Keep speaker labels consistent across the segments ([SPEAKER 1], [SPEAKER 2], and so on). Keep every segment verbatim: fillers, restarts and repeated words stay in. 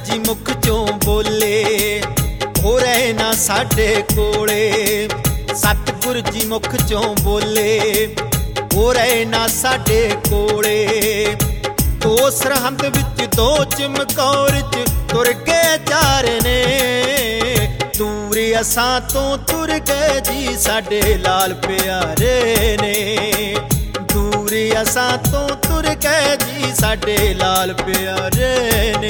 [SPEAKER 1] जी मुख चों बोले हो रहे ना साडे कोले। सतगुर जी मुख चों बोले हो रहे ना साडे कोले। दो सरहंद विच दो चमकौर च तुर के चार ने। दूर असां तो तुर गए जी साडे लाल प्यारे ने। दूर असां तो तुर गए जी साडे लाल प्यारे ने।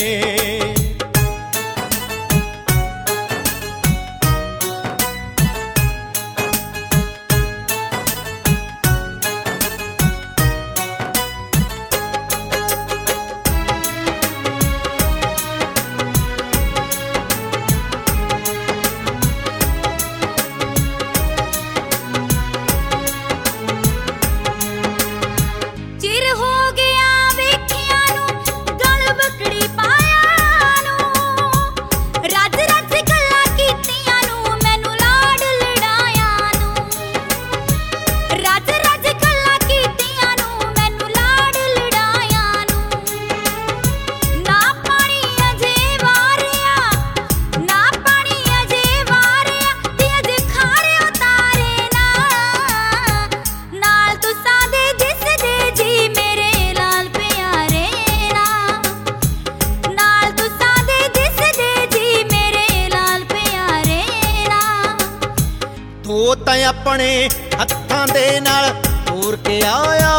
[SPEAKER 1] वो तां अपने हत्थां दे नाल तोर के आया।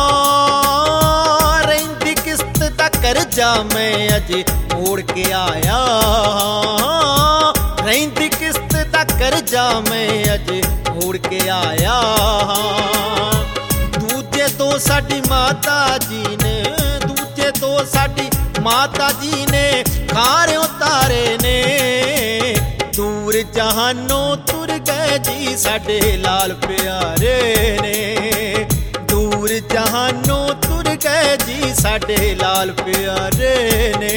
[SPEAKER 1] रहिंदी किस्त दा करजा मैं अजे मोड़ के आया। रहिंदी किस्त दा करजा मैं अजे मोड़ के आया। दूजे तो साडी माता जी ने दूजे तो साडी माता जी ने खारे उतारे ने। दूर जहानों तुर गए जी साडे लाल प्यारे ने। दूर जहानों तुर गए जी साडे लाल प्यारे ने।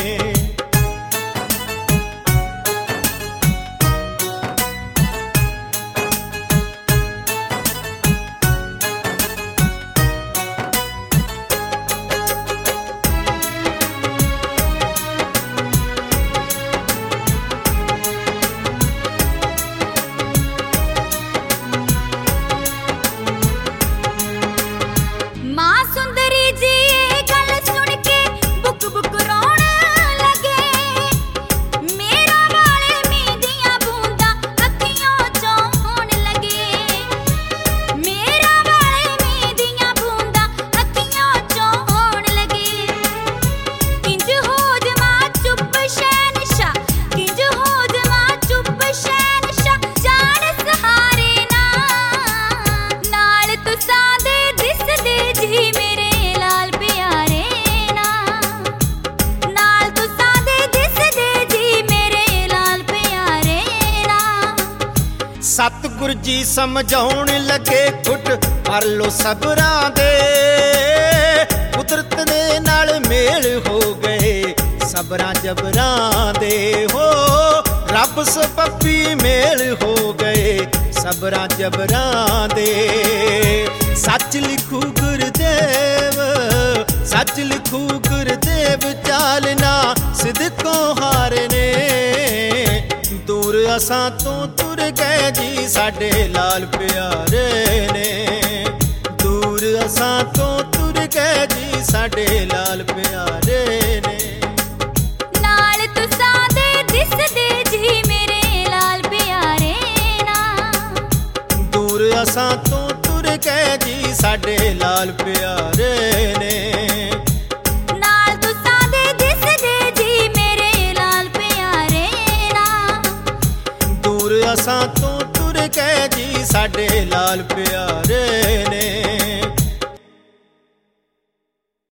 [SPEAKER 1] सतगुर जी समझाउण लगे घुट भर लो सबरां दे। कुदरत दे नाल मेल हो गए सबरां जबरां दे। हो रब सबबी मेल हो गए सबरां जबरां दे। सच लिखू गुरदेव सच लिखू गुरदेव चालना सिदकों हारे ने। दूर असां तो तुर गए जी साडे लाल प्यारे ने। दूर असां तो तुर गए जी साडे लाल प्यारे ने।
[SPEAKER 2] नाल तुसां दे दिसदे जी मेरे लाल प्यारे ना।
[SPEAKER 1] दूर असां तो तुर गए जी साडे लाल प्यारे ने।
[SPEAKER 2] नाल तुसां दे दिसदे जी मेरे लाल प्यारे ना।
[SPEAKER 1] दूर असां तो तुर गए जी साडे लाल प्यारे ने।